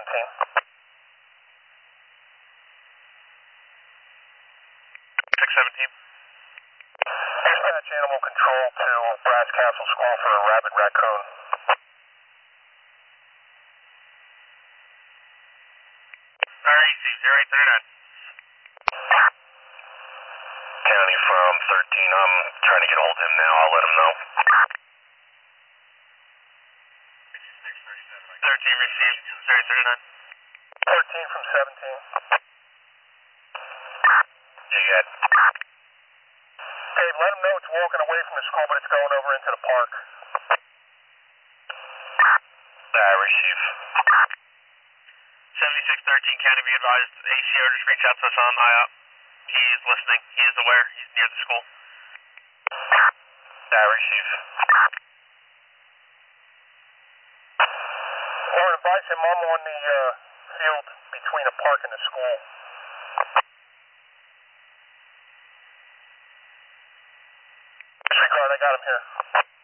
17. 617. Dispatch animal control to Brass Castle School for a rabid raccoon. REC 0839. County from 13. I'm trying to get hold of him now. I'll let him know. 13 received 0839. 13 from 17. You got it. Dave, let him know it's walking away from the school, but it's going over into the park. I receive. 7613 County, be advised. ACO just reached out to us on IOP. He is listening. He is aware. He's near the school. I receive. Lauren, advise him I'm on the field between the park and the school. Disregard, I got him here.